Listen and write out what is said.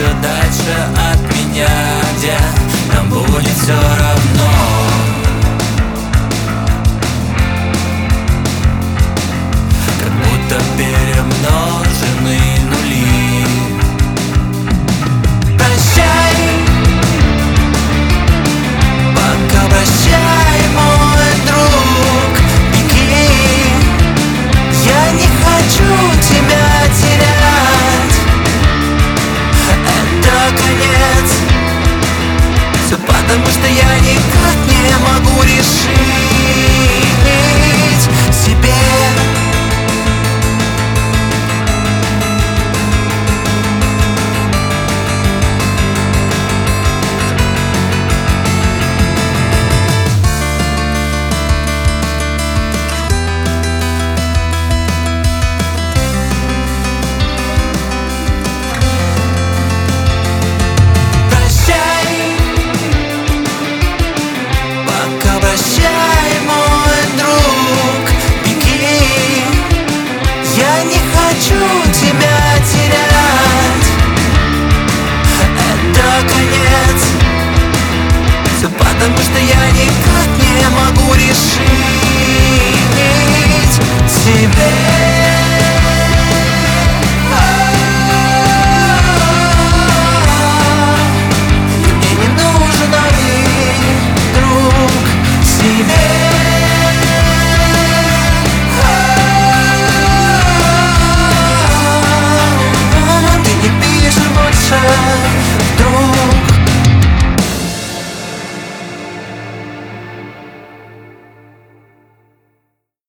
дальше, дальше от меня, где нам будет все равно. Как будто перемножены нули. Прощай, пока прощай, мой друг, беги. Я не хочу тебя терять, это конец. Все потому, что я никак не могу решить.